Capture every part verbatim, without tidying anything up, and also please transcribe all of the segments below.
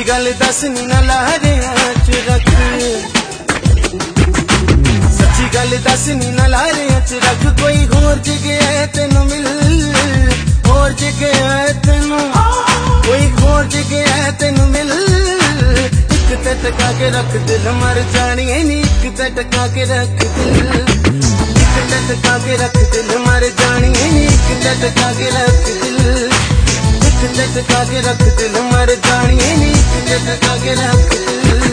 गल दस नी ना लारियां च रख, सच्ची गल दस नी ना लारियां च रख। कोई होर जगह तेनू मिल, होर जगह तेनू, कोई होर जगह तेनू मिल। एक ते टका के रख दिल मर जानी नी, एक ते टका के रख दिल, एक ते टका के रख दिल मर जानी नी, एक ते टका के रख दिल, एक ते टका के रख दिल मर जानी नी, एक ते टका के रख दिल।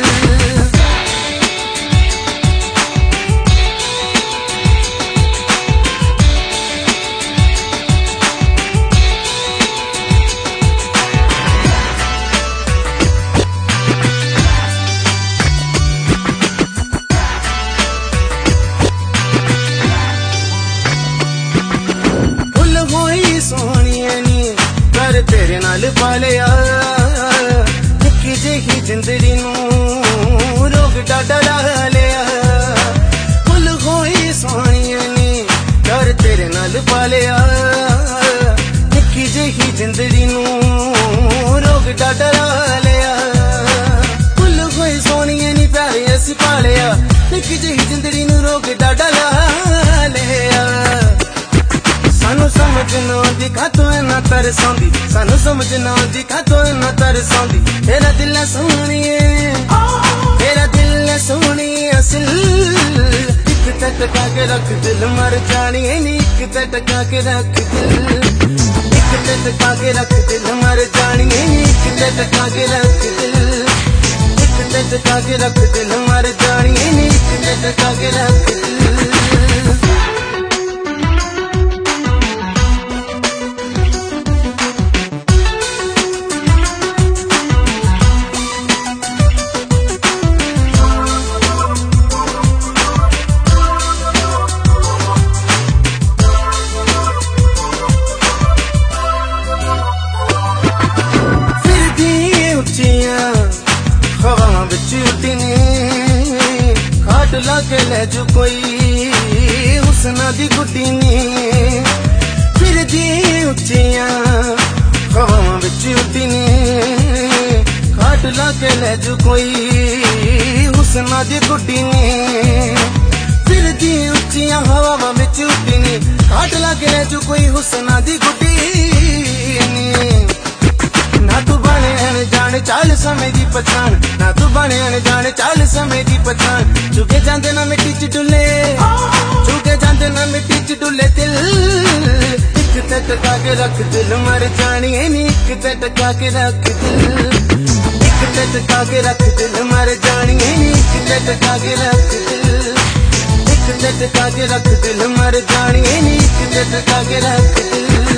सोनिया नी कर तेरे नाल पालिया, निक्की जेही जिंदड़ी नू रोग डाडा ला लिया। फुल होई सोनिया नी कर तेरे नाल पालिया, निक्की जेही जिंदड़ी नू रोग डाडा ला लिया। फुल होई सोनिया नी प्यारे असी पालिया, निक्की जेही जिंदड़ी नू रोग डाडा ला लिया। सानू समझ ना आंदी कातों इन्ना तरसौंदी, सानू समझ ना आंदी कातों इन्ना तरसौंदी। तेरा दिल सोहणिए, तेरा दिल सोहणिए असल। एक ते टका के रख दिल मर जानी नी, एक ते टका के रख दिल, एक ते टका के रख दिल मर जानी नी, एक ते टका के रख दिल, एक ते टका के रख दिल मर जानी नी, एक ते टका के रख दिल। हवा बिच उठनी खाट लाके ले जो कोई हुस्ना दी गुड्डी नी। फिर दी उच्चियां हवा बिच उठनी खाट लाके ले जो कोई हुस्ना दी गुड्डी नी। फिर दी उच्चियां हवा बिच उठनी खाट लाके ले जो कोई हुस्ना दी गुड्डी नी। ना तू बने अनजान चाल समय दी पछाण, ना तू बने अनजान चाल समय दी पछाण। चुके जांदे ना मिट्टी च डुले, चुके जांदे ना मिट्टी च डुले दिल। एक ते टका के रख दिल मर जानी नी, एक ते टका के रख दिल, एक ते टका के रख दिल मर जानी नी, एक ते टका के रख दिल, एक ते टका के रख दिल मर जानी नी, एक ते टका के रख दिल।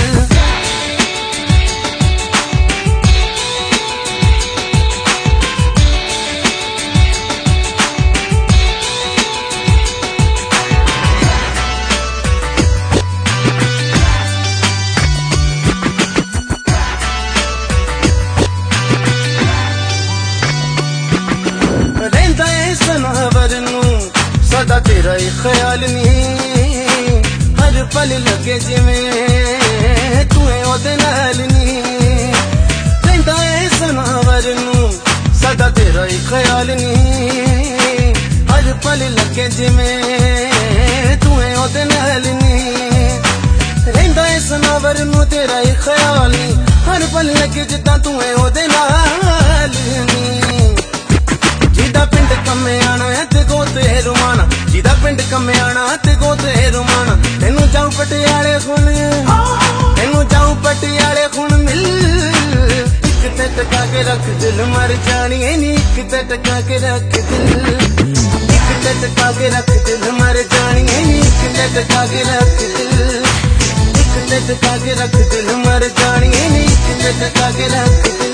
सदा तेरा ही ख्याल नी, हर पल लगे जिवें तू ओदे नाल नी। रहिंदा ऐ सनावर नू सदा तेरा ही ख्याल नी, हर पल लगे जिवें तू ओदे नाल नी। रहिंदा ऐ सनावर नू तेरा ही ख्याल नी, हर पल लगे जिद्दां तू ओदे नाल नी। जिदा पिंड कम्मे आना है ते गोते रुमाना, जिदा पिंड कम्मे आना ते गोते रुमाना। तेनू जाऊं पटियाले खुण, तेनू जाऊं पटियाले खुण मिल। एक ते टका के रख दिल मर जानी नी, एक ते टका के रख दिल, एक ते टका के रख दिल मर जानी नी, एक ते टका के रख दिल, एक ते टका के रख दिल मर जानी नी, एक ते टका के रख दिल।